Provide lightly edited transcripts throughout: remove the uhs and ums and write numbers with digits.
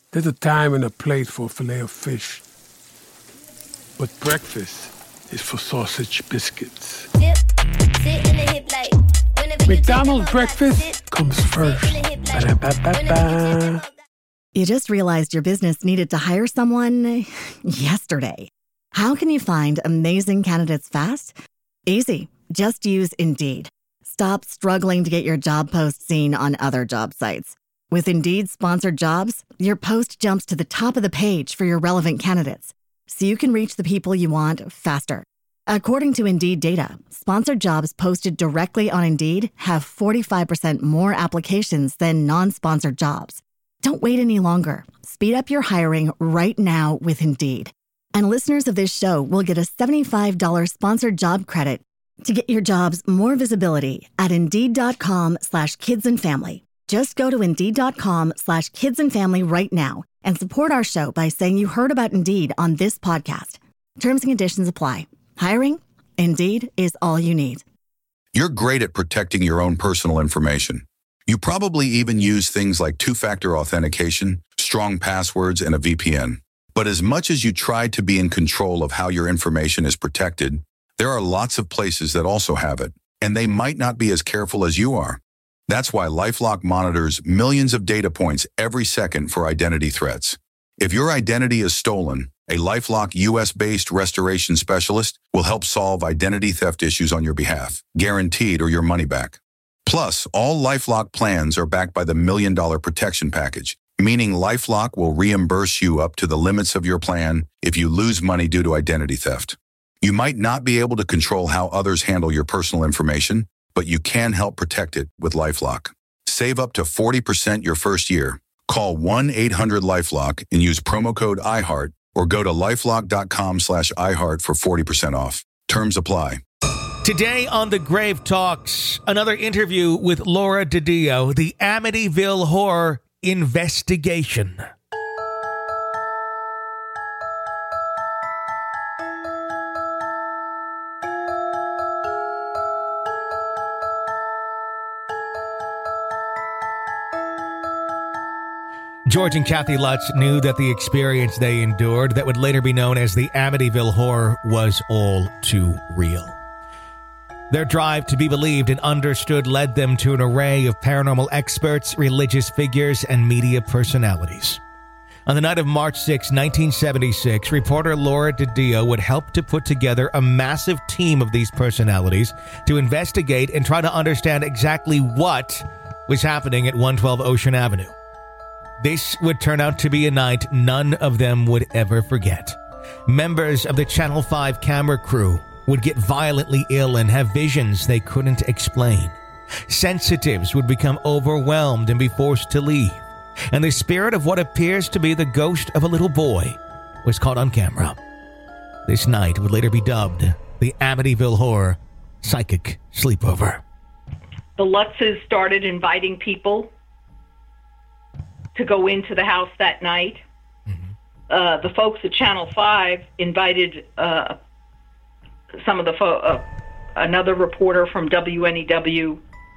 There's a time and a place for a fillet of fish. But breakfast is for sausage biscuits. McDonald's breakfast comes first. Ba-da-ba-ba-ba. You just realized your business needed to hire someone yesterday. How can you find amazing candidates fast? Easy. Just use Indeed. Stop struggling to get your job post seen on other job sites. With Indeed sponsored jobs, your post jumps to the top of the page for your relevant candidates, so you can reach the people you want faster. According to Indeed data, sponsored jobs posted directly on Indeed have 45% more applications than non-sponsored jobs. Don't wait any longer. Speed up your hiring right now with Indeed. And listeners of this show will get a $75 sponsored job credit to get your jobs more visibility at Indeed.com/kidsandfamily. Just go to Indeed.com/kidsandfamily right now and support our show by saying you heard about Indeed on this podcast. Terms and conditions apply. Hiring? Indeed is all you need. You're great at protecting your own personal information. You probably even use things like two-factor authentication, strong passwords, and a VPN. But as much as you try to be in control of how your information is protected, there are lots of places that also have it, and they might not be as careful as you are. That's why LifeLock monitors millions of data points every second for identity threats. If your identity is stolen, a LifeLock US-based restoration specialist will help solve identity theft issues on your behalf, guaranteed or your money back. Plus, all LifeLock plans are backed by the $1 Million Protection Package, meaning LifeLock will reimburse you up to the limits of your plan if you lose money due to identity theft. You might not be able to control how others handle your personal information, but you can help protect it with LifeLock. Save up to 40% your first year. Call 1-800-LifeLock and use promo code iHeart or go to lifelock.com/iHeart for 40% off. Terms apply. Today on The Grave Talks, another interview with Laura DiDio, the Amityville Horror investigation. George and Kathy Lutz knew that the experience they endured that would later be known as the Amityville Horror was all too real. Their drive to be believed and understood led them to an array of paranormal experts, religious figures, and media personalities. On the night of March 6, 1976, reporter Laura DiDio would help to put together a massive team of these personalities to investigate and try to understand exactly what was happening at 112 Ocean Avenue. This would turn out to be a night none of them would ever forget. Members of the Channel 5 camera crew would get violently ill and have visions they couldn't explain. Sensitives would become overwhelmed and be forced to leave. And the spirit of what appears to be the ghost of a little boy was caught on camera. This night would later be dubbed the Amityville Horror Psychic Sleepover. The Lutzes started inviting people to go into the house that night. Mm-hmm. The folks at Channel 5 invited some of the another reporter from WNEW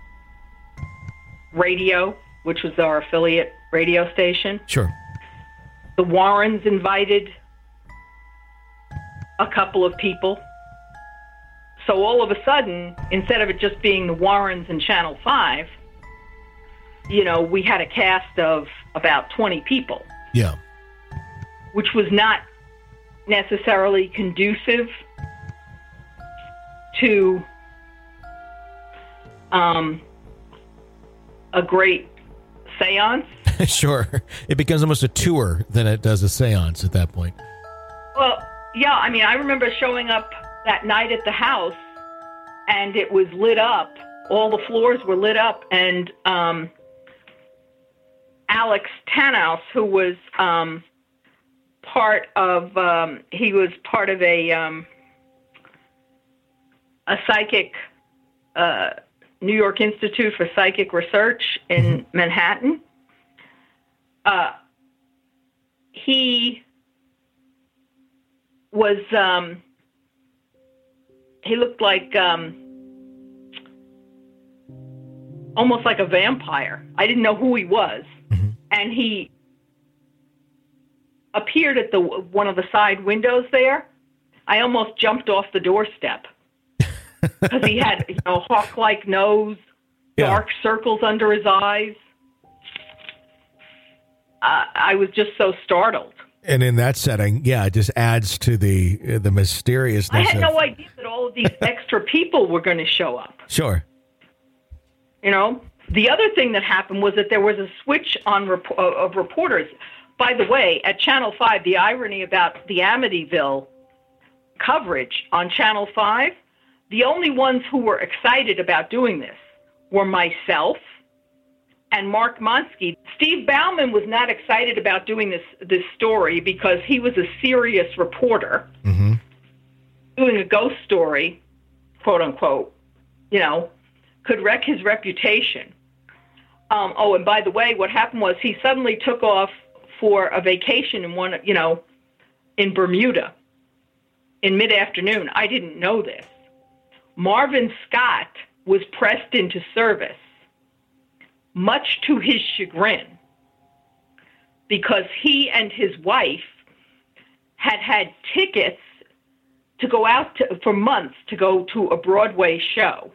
Radio, which was our affiliate radio station. Sure. The Warrens invited a couple of people. So all of a sudden, instead of it just being the Warrens and Channel 5, we had a cast of about 20 people. Yeah. Which was not necessarily conducive to a great seance. Sure. It becomes almost a tour than it does a seance at that point. Well, yeah, I remember showing up that night at the house, and it was lit up. All the floors were lit up, and Alex Tannhaus, who was part of a psychic, New York Institute for Psychic Research in Manhattan. He was, he looked like, almost like a vampire. I didn't know who he was. Mm-hmm. And he appeared at one of the side windows there, I almost jumped off the doorstep because he had hawk-like nose, dark circles under his eyes. I was just so startled. And in that setting, it just adds to the mysteriousness. I had no idea that all of these extra people were going to show up. Sure. The other thing that happened was that there was a switch on of reporters. By the way, at Channel 5, the irony about the Amityville coverage on Channel 5, the only ones who were excited about doing this were myself and Mark Monsky. Steve Bauman was not excited about doing this story because he was a serious reporter doing a ghost story, quote unquote, could wreck his reputation. And by the way, what happened was he suddenly took off for a vacation in Bermuda in mid-afternoon. I didn't know this. Marvin Scott was pressed into service, much to his chagrin, because he and his wife had tickets to go out for months to go to a Broadway show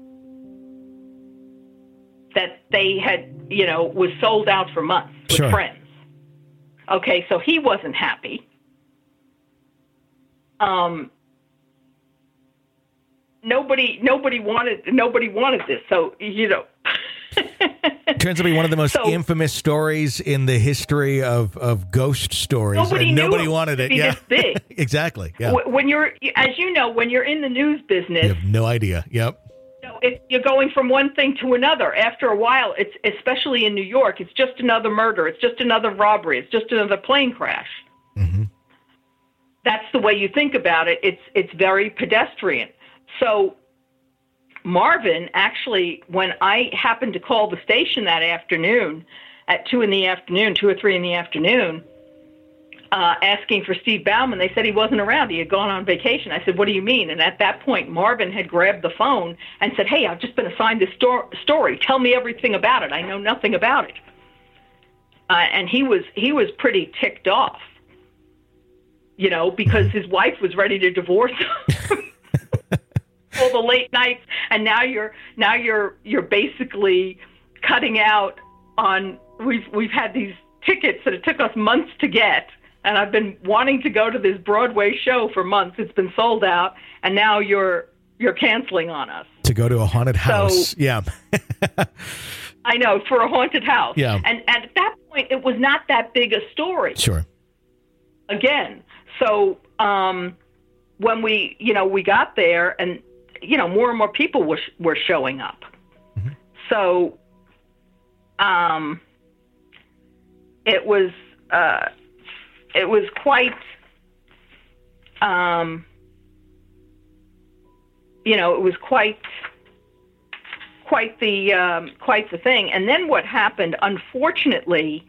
that they had, was sold out for months with friends. Okay, so he wasn't happy. Nobody wanted this. So, turns out to be one of the most infamous stories in the history of ghost stories. Nobody wanted it. Yeah, this big. Exactly. Yeah. When you're in the news business, you have no idea. Yep. You're going from one thing to another. After a while, it's especially in New York, it's just another murder. It's just another robbery. It's just another plane crash. Mm-hmm. That's the way you think about it. It's very pedestrian. So Marvin, actually, when I happened to call the station that afternoon at 2 or 3 in the afternoon, asking for Steve Bauman, they said he wasn't around. He had gone on vacation. I said, what do you mean? And at that point, Marvin had grabbed the phone and said, hey, I've just been assigned this story. Tell me everything about it. I know nothing about it. And he was pretty ticked off, because his wife was ready to divorce him. All the late nights, and now you're basically cutting out on. We've had these tickets that it took us months to get, and I've been wanting to go to this Broadway show for months. It's been sold out, and now you're canceling on us to go to a haunted house. So, yeah, I know, for a haunted house. Yeah, and at that point, it was not that big a story. Sure. Again, so when we got there and. More and more people were showing up. Mm-hmm. So, it was quite, it was quite the thing. And then what happened, unfortunately,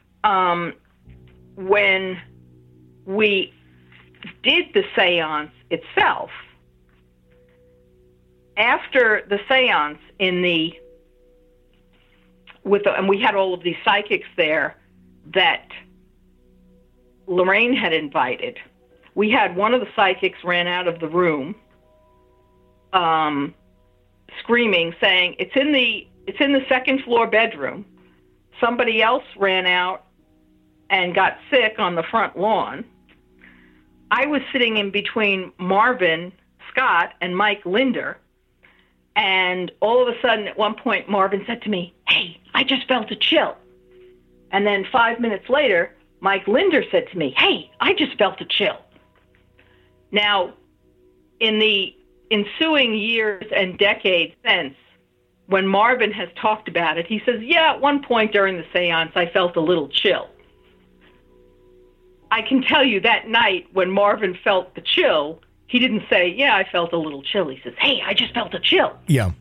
when we did the seance itself, after the seance and we had all of these psychics there that Lorraine had invited. We had one of the psychics ran out of the room, screaming, saying, it's in the second floor bedroom. Somebody else ran out and got sick on the front lawn. I was sitting in between Marvin Scott and Mike Linder. And all of a sudden, at one point, Marvin said to me, hey, I just felt a chill. And then 5 minutes later, Mike Linder said to me, hey, I just felt a chill. Now, in the ensuing years and decades since, when Marvin has talked about it, he says, yeah, at one point during the seance, I felt a little chill. I can tell you that night when Marvin felt the chill, he didn't say, yeah, I felt a little chill. He says, hey, I just felt a chill. Yeah.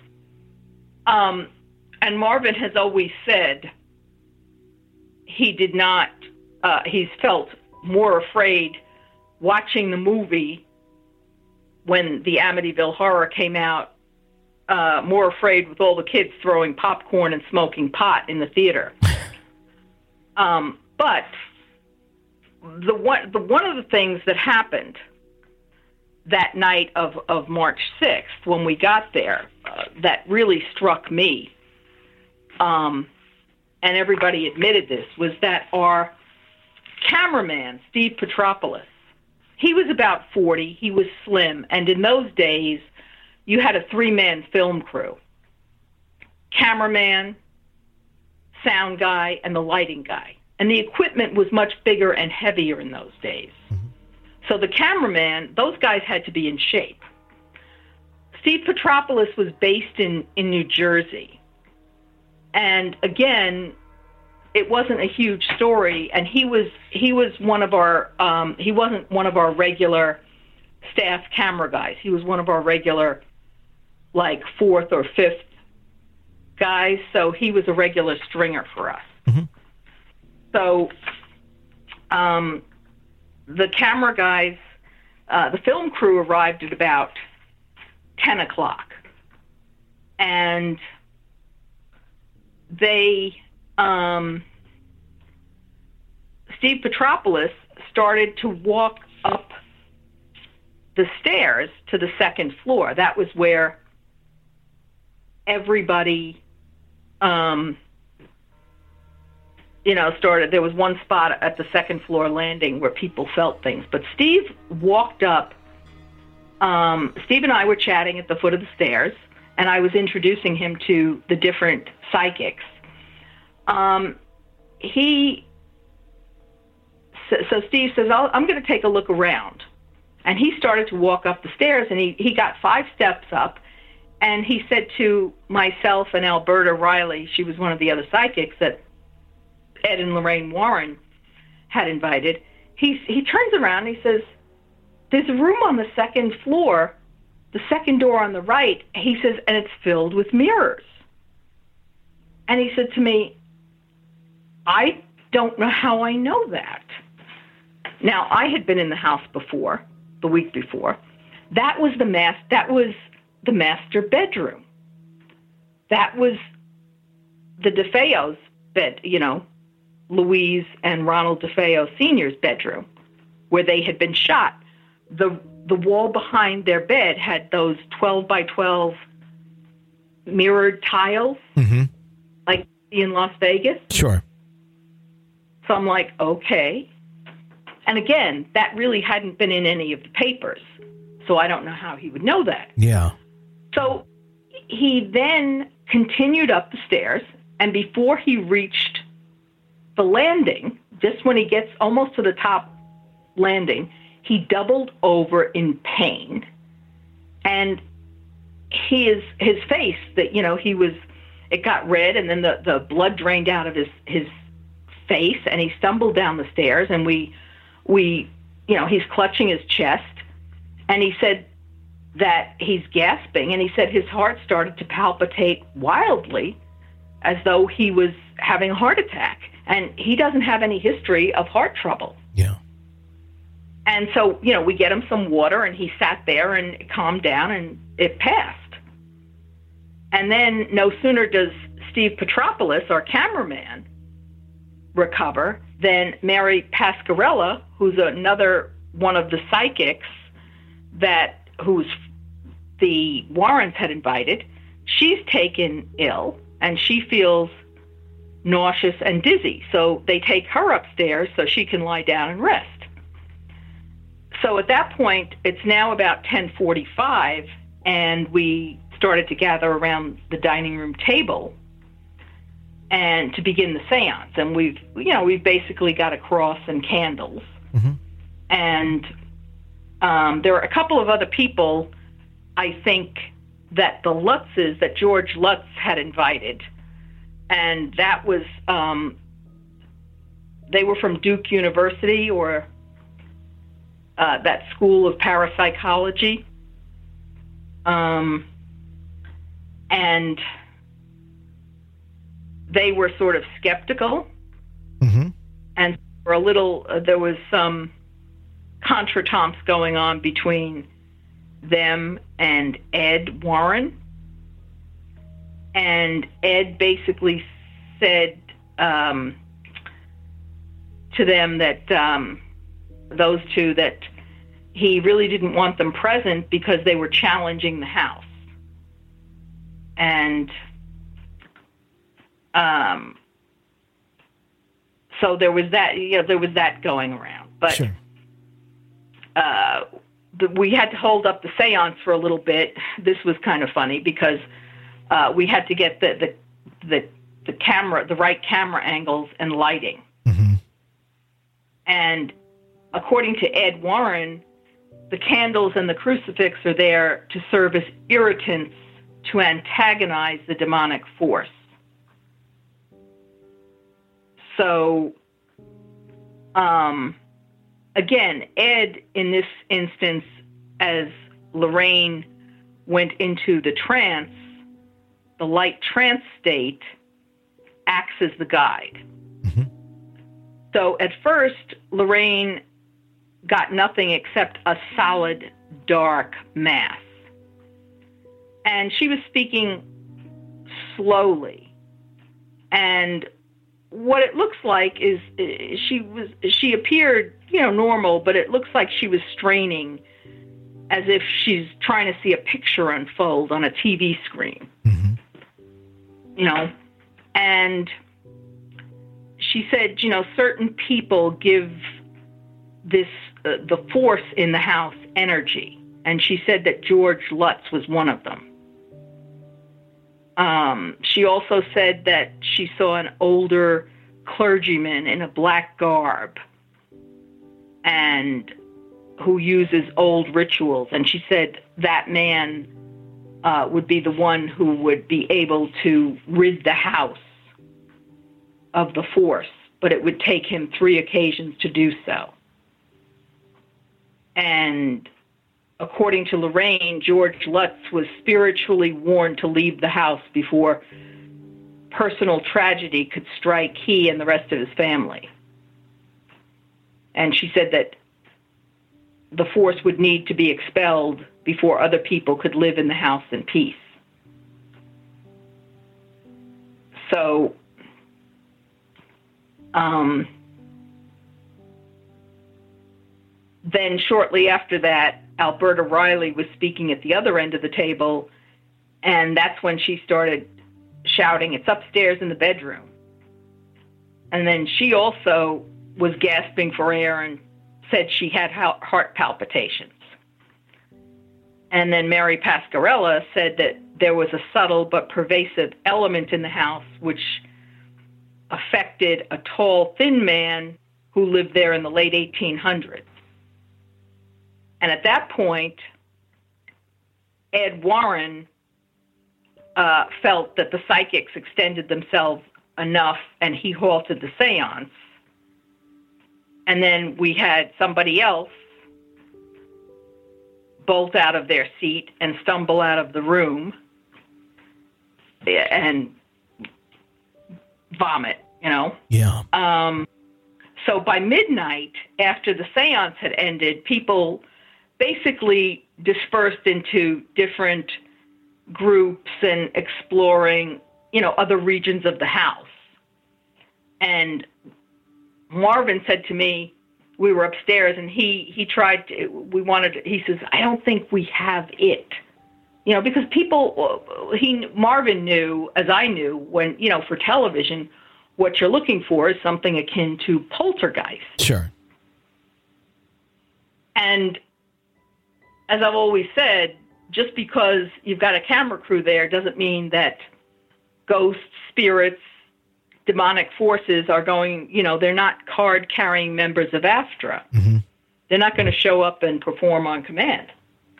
And Marvin has always said he did not, he's felt more afraid watching the movie when the Amityville Horror came out, more afraid with all the kids throwing popcorn and smoking pot in the theater. But one of the things that happened that night of March 6th when we got there that really struck me, and everybody admitted this, was that our cameraman, Steve Petropoulos, he was about 40, he was slim, and in those days, you had a 3-man film crew. Cameraman, sound guy, and the lighting guy. And the equipment was much bigger and heavier in those days. Mm-hmm. So the cameraman, those guys had to be in shape. Steve Petropoulos was based in New Jersey. And again, it wasn't a huge story, and he was one of our he wasn't one of our regular staff camera guys. He was one of our regular, like, 4th or 5th guys, so he was a regular stringer for us. Mm-hmm. So the camera guys, the film crew arrived at about 10 o'clock, and they Steve Petropoulos started to walk up the stairs to the second floor. That was where everybody, started. There was one spot at the second floor landing where people felt things. But Steve walked up. Steve and I were chatting at the foot of the stairs, and I was introducing him to the different psychics. So Steve says, I'm going to take a look around. And he started to walk up the stairs, and he got 5 steps up, and he said to myself and Alberta Riley, she was one of the other psychics that Ed and Lorraine Warren had invited, he turns around and he says, there's a room on the second floor, the second door on the right, he says, and it's filled with mirrors. And he said to me, I don't know how I know that. Now, I had been in the house before, the week before. That was the master bedroom. That was the DeFeo's bed, Louise and Ronald DeFeo Sr.'s bedroom, where they had been shot. The wall behind their bed had those 12 by 12 mirrored tiles, mm-hmm. like in Las Vegas. Sure. So I'm like, okay. And again, that really hadn't been in any of the papers, so I don't know how he would know that. Yeah. So he then continued up the stairs, and before he reached the landing, just when he gets almost to the top landing, he doubled over in pain, and his face, that it got red, and then the blood drained out of his face, and he stumbled down the stairs, and we he's clutching his chest, and he said that he's gasping, and he said his heart started to palpitate wildly as though he was having a heart attack, and he doesn't have any history of heart trouble. Yeah. And so, we get him some water, and he sat there and it calmed down, and it passed. And then no sooner does Steve Petropoulos, our cameraman, recover than Mary Pascarella, who's another one of the psychics who's the Warrens had invited. She's taken ill, and she feels nauseous and dizzy. So they take her upstairs so she can lie down and rest. So at that point, it's now about 10:45, and we started to gather around the dining room table and to begin the seance. And we've basically got a cross and candles. Mm-hmm. And there are a couple of other people, I think, that the Lutzes, that George Lutz had invited. And that was, they were from Duke University, or that school of parapsychology. And they were sort of skeptical, mm-hmm. and there was some contretemps going on between them and Ed Warren. And Ed basically said to them that those two, that he really didn't want them present because they were challenging the house. And so there was that, there was that going around. But Sure. We had to hold up the seance for a little bit. This was kind of funny because we had to get the camera, the right camera angles and lighting. Mm-hmm. And according to Ed Warren, the candles and the crucifix are there to serve as irritants to antagonize the demonic force. So, again, Ed, in this instance, as Lorraine went into the trance, the light trance state acts as the guide. Mm-hmm. So at first, Lorraine got nothing except a solid, dark mass. And she was speaking slowly. And what it looks like is she appeared, normal, but it looks like she was straining as if she's trying to see a picture unfold on a TV screen. Mm-hmm. And she said, certain people give this, the force in the house energy. And she said that George Lutz was one of them. She also said that she saw an older clergyman in a black garb and who uses old rituals. And she said that man would be the one who would be able to rid the house of the force, but it would take him 3 occasions to do so. And according to Lorraine, George Lutz was spiritually warned to leave the house before personal tragedy could strike he and the rest of his family. And she said that the force would need to be expelled before other people could live in the house in peace. So, then shortly after that, Alberta Riley was speaking at the other end of the table, and that's when she started shouting, "It's upstairs in the bedroom." And then she also was gasping for air and said she had heart palpitations. And then Mary Pascarella said that there was a subtle but pervasive element in the house which affected a tall, thin man who lived there in the late 1800s. And at that point, Ed Warren felt that the psychics extended themselves enough, and he halted the seance. And then we had somebody else bolt out of their seat and stumble out of the room and vomit, Yeah. So by midnight, after the seance had ended, people basically dispersed into different groups and exploring, other regions of the house. And Marvin said to me, we were upstairs, and he says, "I don't think we have it." Because Marvin knew, as I knew, when, for television, what you're looking for is something akin to poltergeist. Sure. And as I've always said, just because you've got a camera crew there doesn't mean that ghosts, spirits, demonic forces are going, they're not card-carrying members of AFTRA. Mm-hmm. They're not going to show up and perform on command.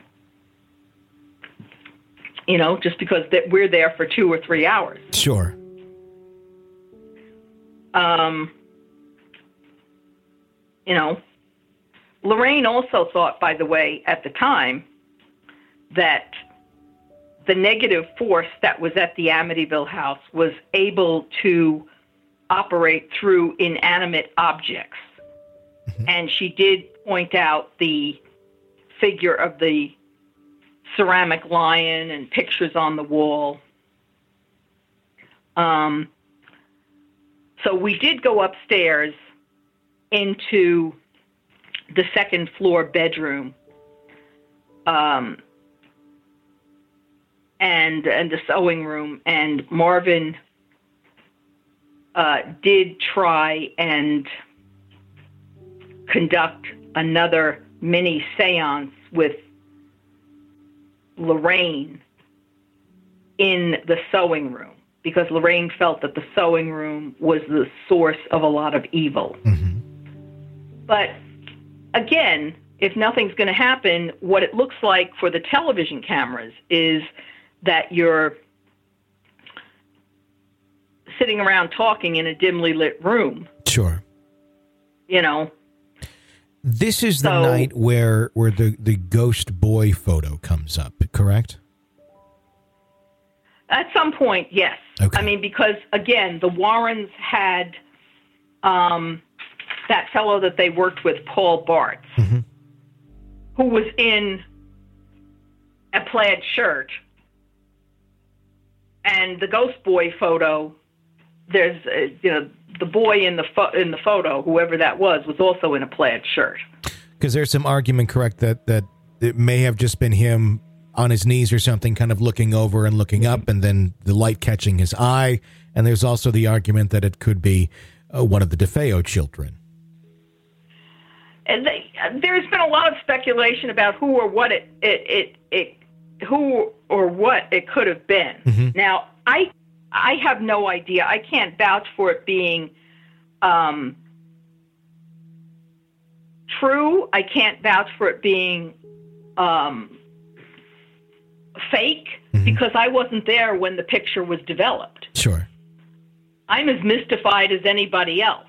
Just because we're there for 2 or 3 hours. Sure. Lorraine also thought, by the way, at the time, that the negative force that was at the Amityville house was able to operate through inanimate objects. Mm-hmm. And she did point out the figure of the ceramic lion and pictures on the wall. So we did go upstairs into the second floor bedroom, and the sewing room. And Marvin did try and conduct another mini seance with Lorraine in the sewing room, because Lorraine felt that the sewing room was the source of a lot of evil. Mm-hmm. But again, if nothing's going to happen, what it looks like for the television cameras is that you're sitting around talking in a dimly lit room. Sure. You know. This is the night where the ghost boy photo comes up, correct? At some point, yes. Okay. I mean, because, again, the Warrens had that fellow that they worked with, Paul Bartz, mm-hmm. who was in a plaid shirt. And the ghost boy photo, there's, the boy in the photo, whoever that was also in a plaid shirt. Because there's some argument, correct, that it may have just been him on his knees or something, kind of looking over and looking up, and then the light catching his eye. And there's also the argument that it could be one of the DeFeo children. And there's been a lot of speculation about who or what it could have been. Mm-hmm. Now, I have no idea. I can't vouch for it being true. I can't vouch for it being fake, mm-hmm. because I wasn't there when the picture was developed. Sure. I'm as mystified as anybody else.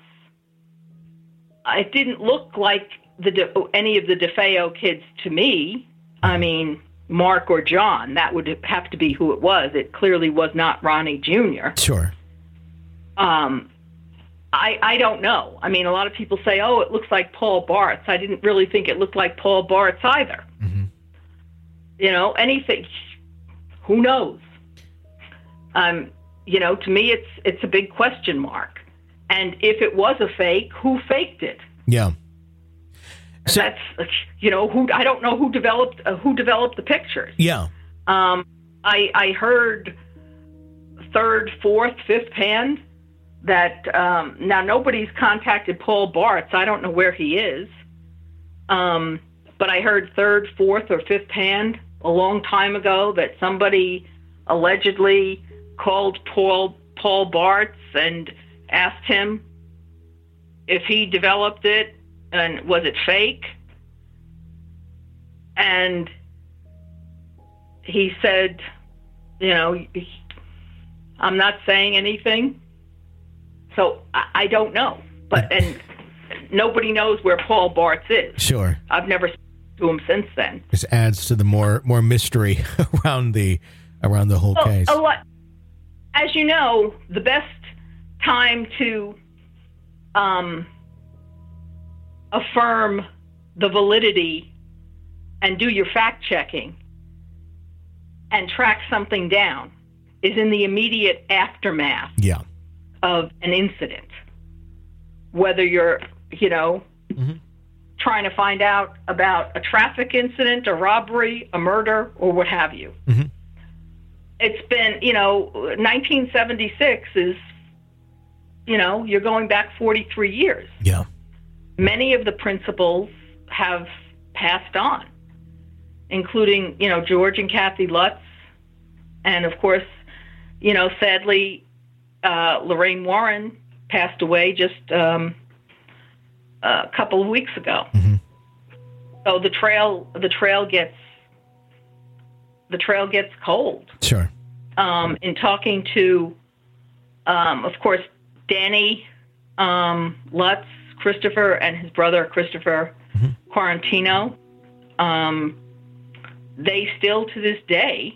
It didn't look like any of the DeFeo kids to me. I mean, Mark or John, that would have to be who it was. It clearly was not Ronnie Jr. Sure. I don't know. I mean, a lot of people say, oh, it looks like Paul Bartz. I didn't really think it looked like Paul Bartz either. Mm-hmm. You know, anything. Who knows? To me, it's a big question mark. And if it was a fake, who faked it? Yeah. So, that's, I don't know who developed the pictures. Yeah. I heard third, fourth, fifth hand that now nobody's contacted Paul Bartz. I don't know where he is. But I heard third, fourth, or fifth hand a long time ago that somebody allegedly called Paul Bartz and asked him if he developed it and was it fake. And he said, I'm not saying anything. So I don't know. And nobody knows where Paul Bartz is. Sure. I've never spoken to him since then. This adds to the more mystery around the whole case. A lot. As you know, the best time to affirm the validity and do your fact checking and track something down is in the immediate aftermath of an incident. Whether you're, mm-hmm. trying to find out about a traffic incident, a robbery, a murder, or what have you. Mm-hmm. It's been, 1976 is, you're going back 43 years. Yeah. Many of the principals have passed on, including, George and Kathy Lutz. And, of course, sadly, Lorraine Warren passed away just a couple of weeks ago. Mm-hmm. So the trail gets cold. Sure. In talking to, of course, Danny Lutz, Christopher, and his brother Christopher mm-hmm. Quarantino, they still to this day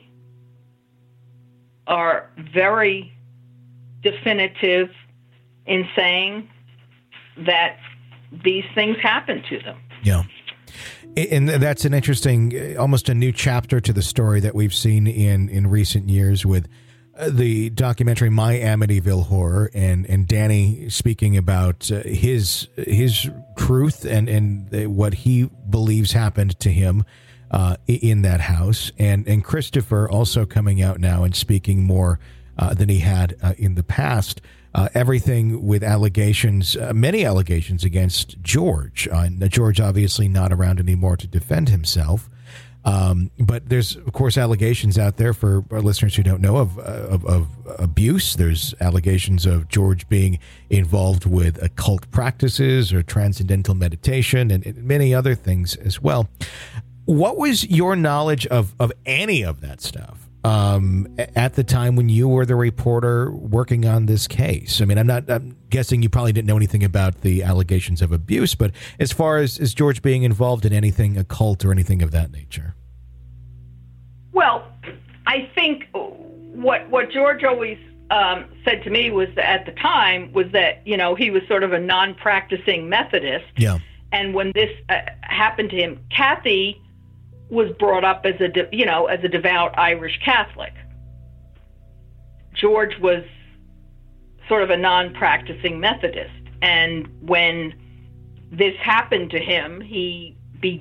are very definitive in saying that these things happen to them. Yeah. And that's an interesting, almost a new chapter to the story that we've seen in recent years with the documentary My Amityville Horror, and Danny speaking about his truth and what he believes happened to him in that house, and Christopher also coming out now and speaking more than he had in the past. Everything with allegations, many allegations against George. George obviously not around anymore to defend himself. But there's, of course, allegations out there for our listeners who don't know of abuse. There's allegations of George being involved with occult practices or transcendental meditation and many other things as well. What was your knowledge of any of that stuff at the time when you were the reporter working on this case? I mean, I'm guessing you probably didn't know anything about the allegations of abuse, but as far as George being involved in anything occult or anything of that nature? Well, I think what George always said to me was that at the time was that, you know, he was sort of a non-practicing Methodist. Yeah. And when this happened to him, Kathy was brought up as a devout Irish Catholic. George was sort of a non-practicing Methodist, and when this happened to him, he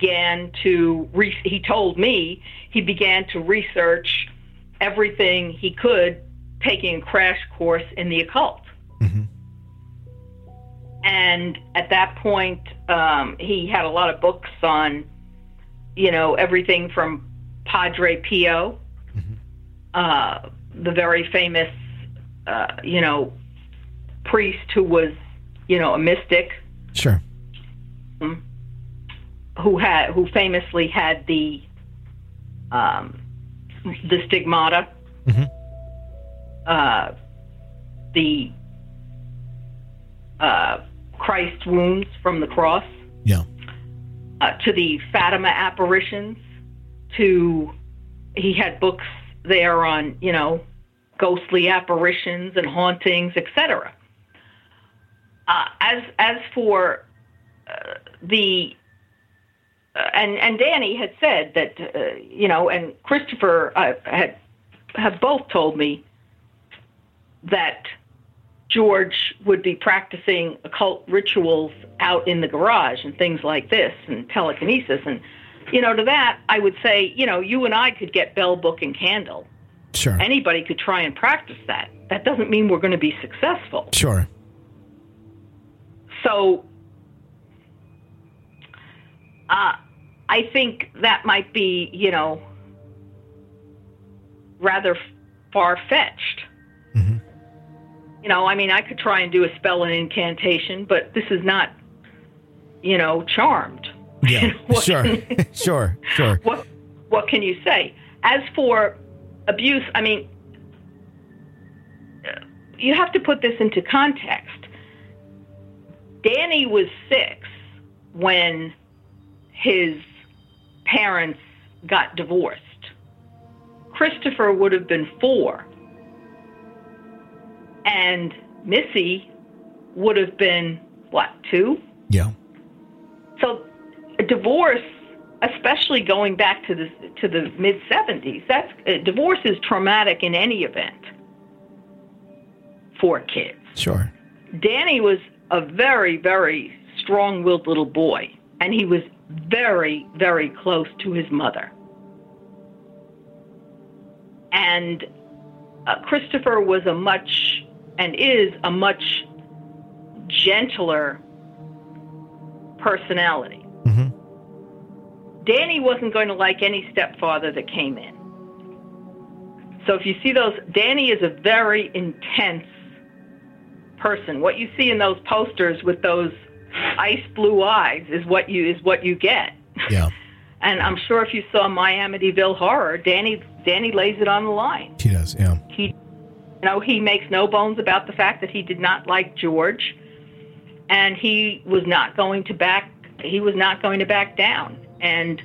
told me he began to research everything he could, taking a crash course in the occult. Mm-hmm. And at that point, he had a lot of books on, you know, everything from Padre Pio, the very famous, priest who was, a mystic. Sure. Who famously had the stigmata, the Christ wounds from the cross. Yeah. To the Fatima apparitions, he had books there on, ghostly apparitions and hauntings, etc. As for and Danny had said that, and Christopher have both told me that George would be practicing occult rituals out in the garage and things like this and telekinesis. And, to that, I would say, you and I could get bell, book, and candle. Sure. Anybody could try and practice that. That doesn't mean we're going to be successful. Sure. So I think that might be, rather far-fetched. Mm-hmm. I could try and do a spell and incantation, but this is not, Charmed. Yeah, sure. Sure. What can you say? As for abuse, you have to put this into context. Danny was 6 when his parents got divorced. Christopher would have been 4. And Missy would have been, 2? Yeah. So a divorce, especially going back to the mid-70s, divorce is traumatic in any event for kids. Sure. Danny was a very, very strong-willed little boy, and he was very, very close to his mother. And Christopher was is a much gentler personality. Mm-hmm. Danny wasn't going to like any stepfather that came in. So if you see Danny is a very intense person. What you see in those posters with those ice blue eyes is what you get. Yeah. And I'm sure if you saw My Amityville Horror, Danny lays it on the line. He does, yeah. He makes no bones about the fact that he did not like George, and he was not going to back down. And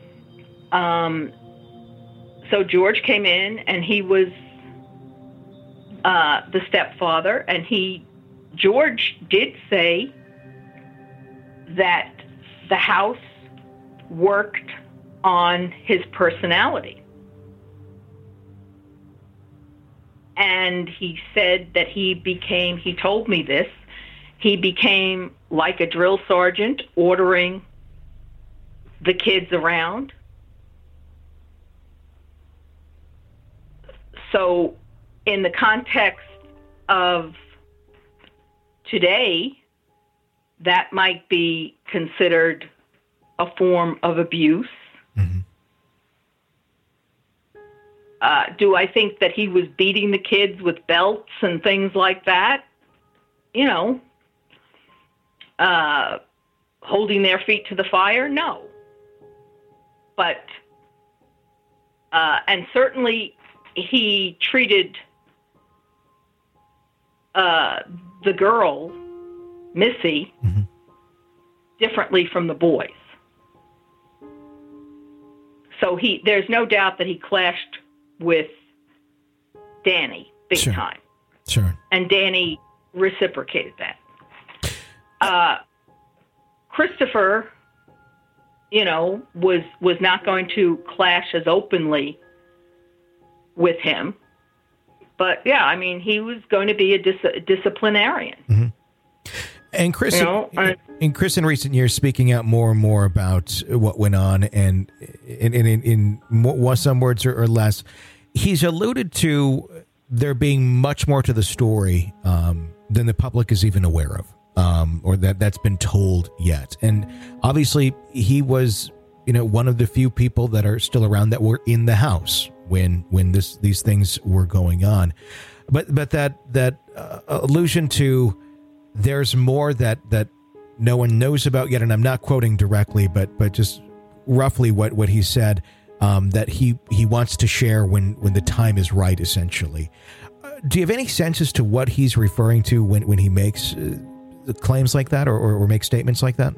so George came in, and he was the stepfather, and George did say that the house worked on his personality. And he said that he told me this, he became like a drill sergeant, ordering the kids around. So in the context of today, that might be considered a form of abuse. Mm-hmm. Do I think that he was beating the kids with belts and things like that? You know, holding their feet to the fire? No. But, and certainly he treated the girl, Missy, mm-hmm. differently from the boys. So there's no doubt that he clashed with Danny big Sure. time. Sure. And Danny reciprocated that. Christopher, you know, was not going to clash as openly with him. But, yeah, I mean, he was going to be a disciplinarian. Mm-hmm. And Chris, Chris, in recent years, speaking out more and more about what went on, and in more, some words or less, he's alluded to there being much more to the story than the public is even aware of, or that's been told yet. And obviously, he was, you know, one of the few people that are still around that were in the house when these things were going on. But that allusion to there's more that no one knows about yet, and I'm not quoting directly, but just roughly what he said, that he wants to share when the time is right, essentially. Do you have any sense as to what he's referring to when he makes claims like that or makes statements like that?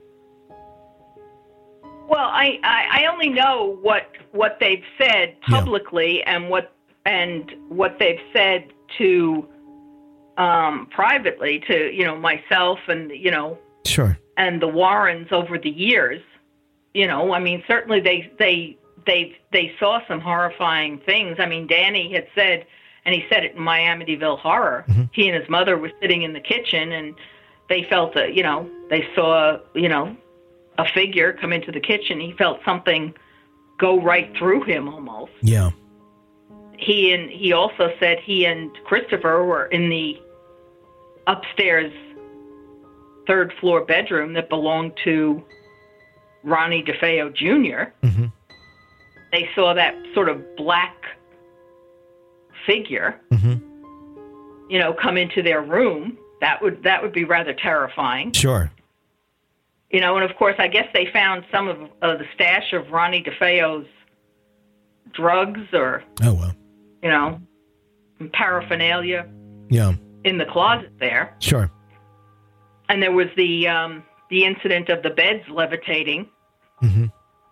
Well, I only know what they've said publicly, yeah, and what they've said to privately to, you know, myself and, you know, sure, and the Warrens over the years. You know, I mean, certainly they saw some horrifying things. I mean, Danny had said, and he said it in My Amityville Horror, mm-hmm, he and his mother were sitting in the kitchen and they felt that, you know, they saw, you know, a figure come into the kitchen. He felt something go right through him almost. Yeah. He also said he and Christopher were in the upstairs third floor bedroom that belonged to Ronnie DeFeo Jr. Mm-hmm. They saw that sort of black figure, mm-hmm, you know, come into their room. That would be rather terrifying. Sure. You know, and of course, I guess they found some of the stash of Ronnie DeFeo's drugs or, oh well, you know, paraphernalia. Yeah. In the closet there. Sure. And there was the incident of the beds levitating. Mm-hmm.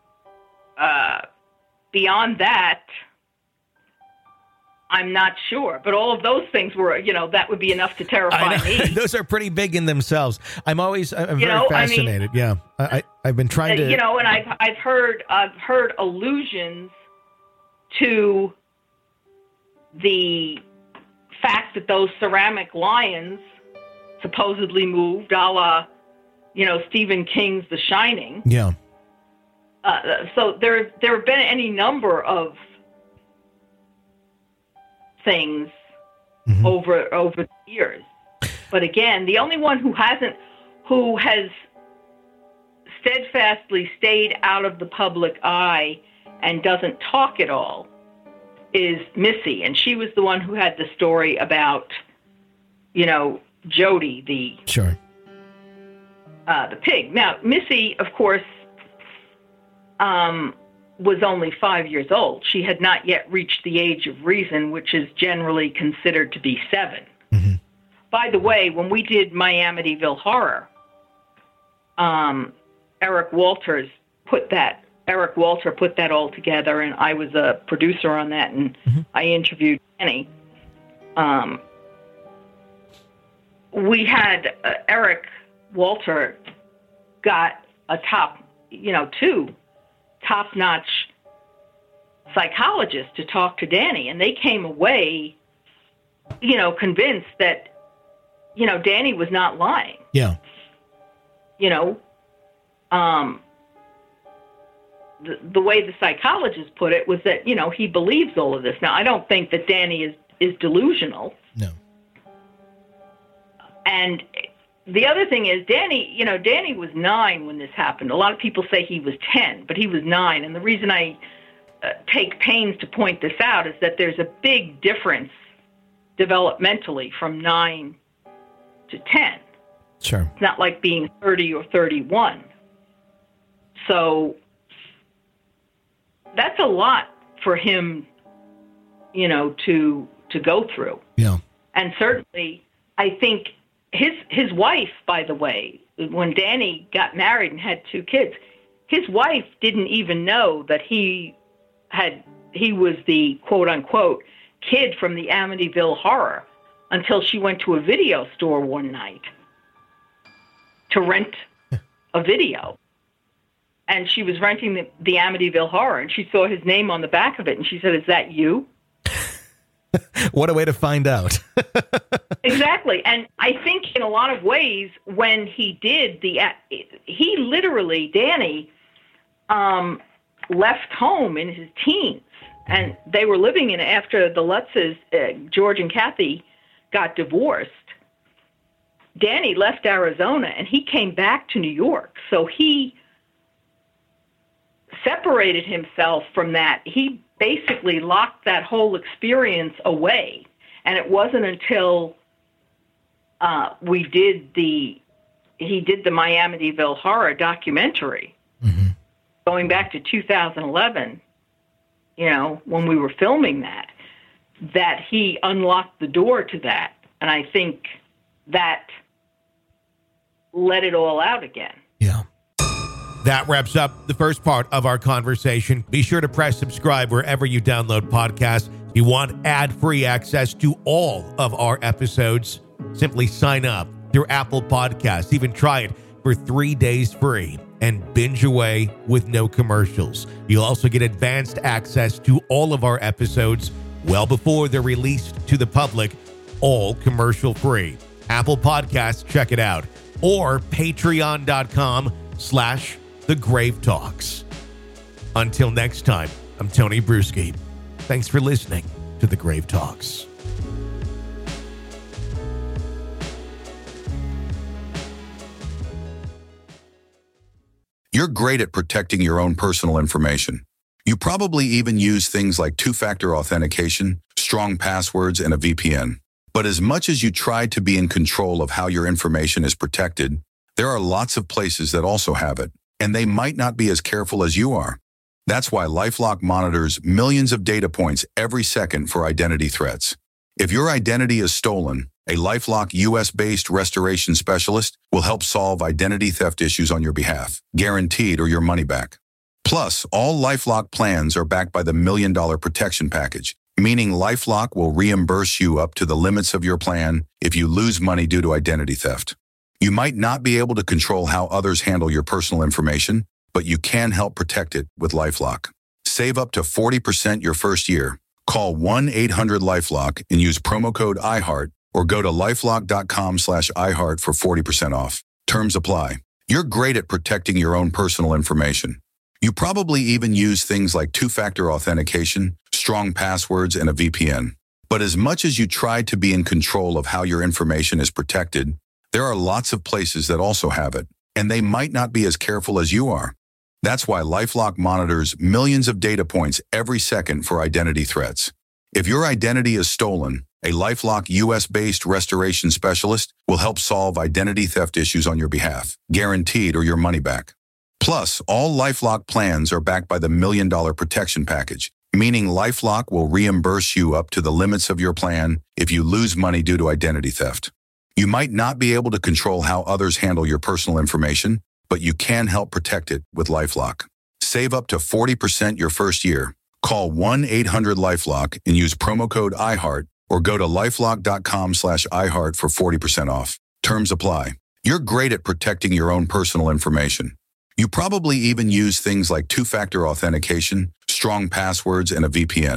Beyond that, I'm not sure. But all of those things were, you know, that would be enough to terrify me. Those are pretty big in themselves. I'm very fascinated. I mean, yeah. I've been trying to, you know, and I've heard allusions to the fact that those ceramic lions supposedly moved, a la, you know, Stephen King's The Shining. Yeah. So there have been any number of things, mm-hmm, over the years. But again, the only one who has steadfastly stayed out of the public eye and doesn't talk at all is Missy, and she was the one who had the story about, you know, Jody, the pig. Now, Missy, of course, was only 5 years old. She had not yet reached the age of reason, which is generally considered to be 7. Mm-hmm. By the way, when we did My Amityville Horror, Eric Walter put that all together, and I was a producer on that, and mm-hmm, I interviewed Danny. We had Eric Walter got two top-notch psychologists to talk to Danny, and they came away convinced that, Danny was not lying. Yeah. The way the psychologist put it was that, he believes all of this. Now, I don't think that Danny is delusional. No. And the other thing is Danny was 9 when this happened. A lot of people say he was 10, but he was 9. And the reason I take pains to point this out is that there's a big difference developmentally from 9 to 10. Sure. It's not like being 30 or 31. So that's a lot for him, to go through. Yeah. And certainly, I think his wife, by the way, when Danny got married and had 2 kids, his wife didn't even know that he was the quote unquote kid from the Amityville Horror until she went to a video store one night to rent a video. And she was renting the Amityville Horror, and she saw his name on the back of it, and she said, "Is that you?" What a way to find out. Exactly. And I think in a lot of ways, when he did he literally, Danny, left home in his teens, and they were living after the Lutzes, George and Kathy, got divorced. Danny left Arizona, and he came back to New York. So he separated himself from that. He basically locked that whole experience away. And it wasn't until he did the Amityville Horror documentary, going back to 2011, when we were filming that he unlocked the door to that. And I think that let it all out again. Yeah. That wraps up the first part of our conversation. Be sure to press subscribe wherever you download podcasts. If you want ad-free access to all of our episodes, simply sign up through Apple Podcasts. Even try it for 3 days free and binge away with no commercials. You'll also get advanced access to all of our episodes well before they're released to the public, all commercial free. Apple Podcasts, check it out. Or patreon.com/The Grave Talks. Until next time, I'm Tony Bruschi. Thanks for listening to The Grave Talks. You're great at protecting your own personal information. You probably even use things like two-factor authentication, strong passwords, and a VPN. But as much as you try to be in control of how your information is protected, there are lots of places that also have it, and they might not be as careful as you are. That's why LifeLock monitors millions of data points every second for identity threats. If your identity is stolen, a LifeLock US-based restoration specialist will help solve identity theft issues on your behalf, guaranteed or your money back. Plus, all LifeLock plans are backed by the $1 Million Protection Package, meaning LifeLock will reimburse you up to the limits of your plan if you lose money due to identity theft. You might not be able to control how others handle your personal information, but you can help protect it with LifeLock. Save up to 40% your first year. Call 1-800-LifeLock and use promo code iHeart or go to lifelock.com/iHeart for 40% off. Terms apply. You're great at protecting your own personal information. You probably even use things like two-factor authentication, strong passwords, and a VPN. But as much as you try to be in control of how your information is protected, there are lots of places that also have it, and they might not be as careful as you are. That's why LifeLock monitors millions of data points every second for identity threats. If your identity is stolen, a LifeLock US-based restoration specialist will help solve identity theft issues on your behalf, guaranteed or your money back. Plus, all LifeLock plans are backed by the $1 Million Protection Package, meaning LifeLock will reimburse you up to the limits of your plan if you lose money due to identity theft. You might not be able to control how others handle your personal information, but you can help protect it with LifeLock. Save up to 40% your first year. Call 1-800-LifeLock and use promo code iHeart or go to lifelock.com/iHeart for 40% off. Terms apply. You're great at protecting your own personal information. You probably even use things like two-factor authentication, strong passwords, and a VPN.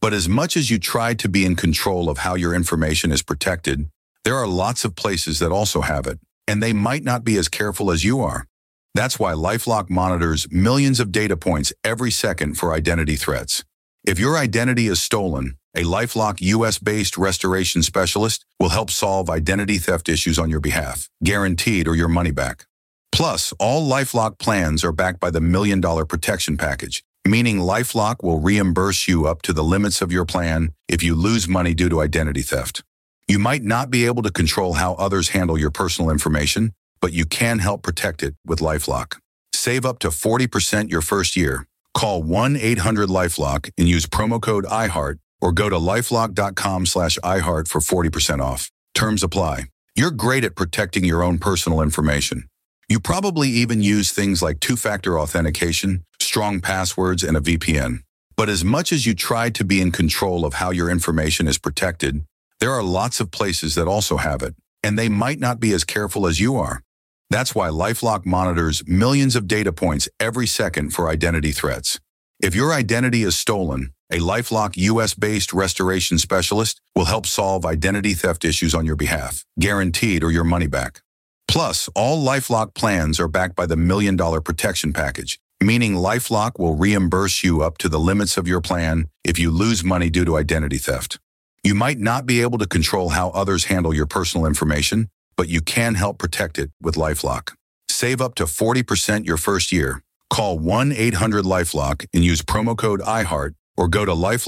But as much as you try to be in control of how your information is protected, there are lots of places that also have it, and they might not be as careful as you are. That's why LifeLock monitors millions of data points every second for identity threats. If your identity is stolen, a LifeLock US-based restoration specialist will help solve identity theft issues on your behalf, guaranteed or your money back. Plus, all LifeLock plans are backed by the $1 Million Protection Package, meaning LifeLock will reimburse you up to the limits of your plan if you lose money due to identity theft. You might not be able to control how others handle your personal information, but you can help protect it with LifeLock. Save up to 40% your first year. Call 1-800-LifeLock and use promo code iHeart or go to lifelock.com/iHeart for 40% off. Terms apply. You're great at protecting your own personal information. You probably even use things like two-factor authentication, strong passwords, and a VPN. But as much as you try to be in control of how your information is protected, there are lots of places that also have it, and they might not be as careful as you are. That's why LifeLock monitors millions of data points every second for identity threats. If your identity is stolen, a LifeLock US-based restoration specialist will help solve identity theft issues on your behalf, guaranteed or your money back. Plus, all LifeLock plans are backed by the $1 Million Protection Package, meaning LifeLock will reimburse you up to the limits of your plan if you lose money due to identity theft. You might not be able to control how others handle your personal information, but you can help protect it with LifeLock. Save up to 40% your first year. Call 1-800-LifeLock and use promo code iHeart or go to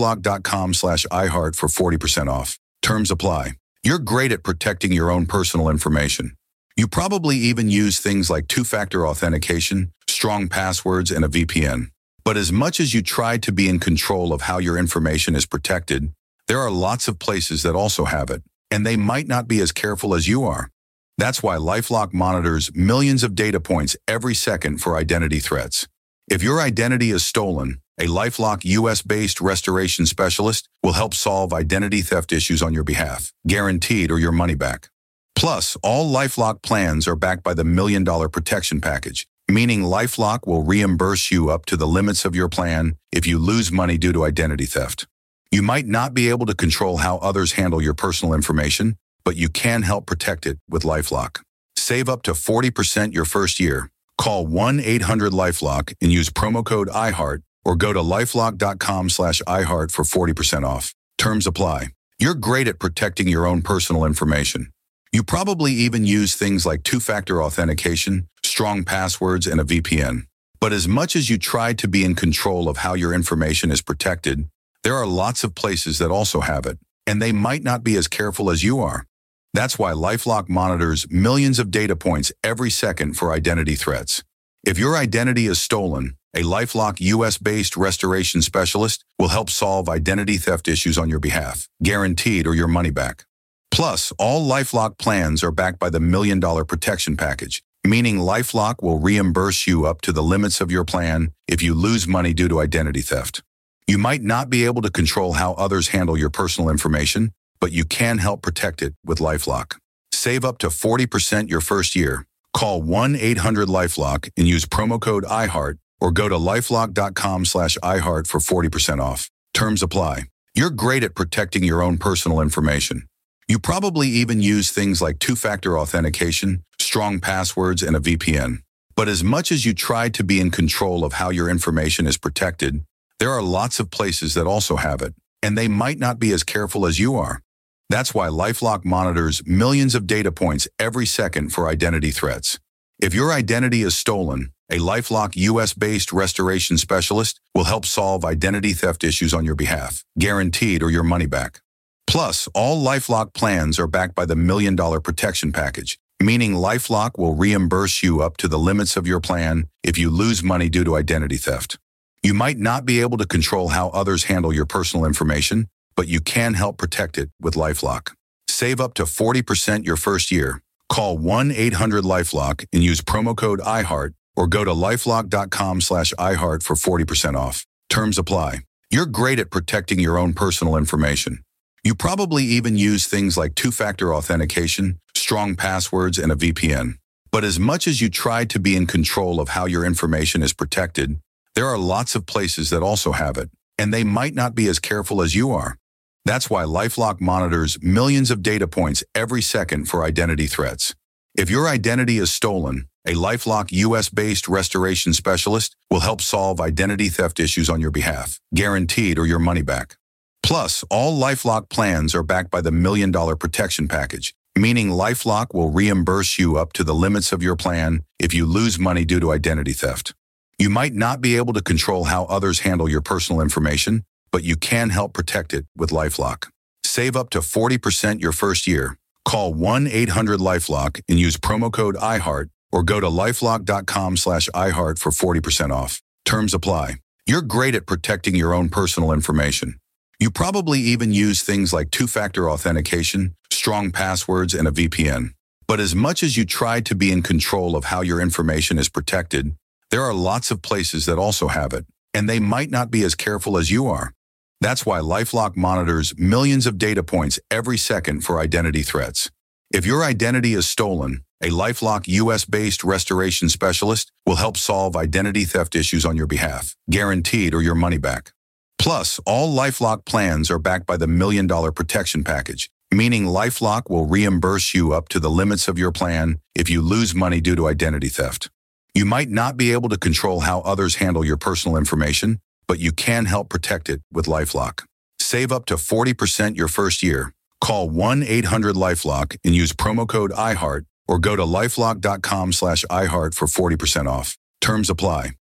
lifelock.com/iHeart for 40% off. Terms apply. You're great at protecting your own personal information. You probably even use things like two-factor authentication, strong passwords, and a VPN. But as much as you try to be in control of how your information is protected, there are lots of places that also have it, and they might not be as careful as you are. That's why LifeLock monitors millions of data points every second for identity threats. If your identity is stolen, a LifeLock US-based restoration specialist will help solve identity theft issues on your behalf, guaranteed or your money back. Plus, all LifeLock plans are backed by the $1 Million Protection Package, meaning LifeLock will reimburse you up to the limits of your plan if you lose money due to identity theft. You might not be able to control how others handle your personal information, but you can help protect it with LifeLock. Save up to 40% your first year. Call 1-800-LifeLock and use promo code iHeart or go to lifelock.com/iHeart for 40% off. Terms apply. You're great at protecting your own personal information. You probably even use things like two-factor authentication, strong passwords, and a VPN. But as much as you try to be in control of how your information is protected, there are lots of places that also have it, and they might not be as careful as you are. That's why LifeLock monitors millions of data points every second for identity threats. If your identity is stolen, a LifeLock US-based restoration specialist will help solve identity theft issues on your behalf, guaranteed or your money back. Plus, all LifeLock plans are backed by the $1 Million Protection Package, meaning LifeLock will reimburse you up to the limits of your plan if you lose money due to identity theft. You might not be able to control how others handle your personal information, but you can help protect it with LifeLock. Save up to 40% your first year. Call 1-800-LifeLock and use promo code iHeart or go to lifelock.com/iHeart for 40% off. Terms apply. You're great at protecting your own personal information. You probably even use things like two-factor authentication, strong passwords, and a VPN. But as much as you try to be in control of how your information is protected, there are lots of places that also have it, and they might not be as careful as you are. That's why LifeLock monitors millions of data points every second for identity threats. If your identity is stolen, a LifeLock US-based restoration specialist will help solve identity theft issues on your behalf, guaranteed or your money back. Plus, all LifeLock plans are backed by the $1 Million Protection Package, meaning LifeLock will reimburse you up to the limits of your plan if you lose money due to identity theft. You might not be able to control how others handle your personal information, but you can help protect it with LifeLock. Save up to 40% your first year. Call 1-800-LifeLock and use promo code iHeart or go to lifelock.com/iHeart for 40% off. Terms apply. You're great at protecting your own personal information. You probably even use things like two-factor authentication, strong passwords, and a VPN. But as much as you try to be in control of how your information is protected, there are lots of places that also have it, and they might not be as careful as you are. That's why LifeLock monitors millions of data points every second for identity threats. If your identity is stolen, a LifeLock US-based restoration specialist will help solve identity theft issues on your behalf, guaranteed or your money back. Plus, all LifeLock plans are backed by the $1 Million Protection Package, meaning LifeLock will reimburse you up to the limits of your plan if you lose money due to identity theft. You might not be able to control how others handle your personal information, but you can help protect it with LifeLock. Save up to 40% your first year. Call 1-800-LifeLock and use promo code iHeart or go to lifelock.com/iHeart for 40% off. Terms apply. You're great at protecting your own personal information. You probably even use things like two-factor authentication, strong passwords, and a VPN. But as much as you try to be in control of how your information is protected, there are lots of places that also have it, and they might not be as careful as you are. That's why LifeLock monitors millions of data points every second for identity threats. If your identity is stolen, a LifeLock US-based restoration specialist will help solve identity theft issues on your behalf, guaranteed or your money back. Plus, all LifeLock plans are backed by the $1 Million Protection Package, meaning LifeLock will reimburse you up to the limits of your plan if you lose money due to identity theft. You might not be able to control how others handle your personal information, but you can help protect it with LifeLock. Save up to 40% your first year. Call 1-800-LifeLock and use promo code iHeart or go to lifelock.com/iHeart for 40% off. Terms apply.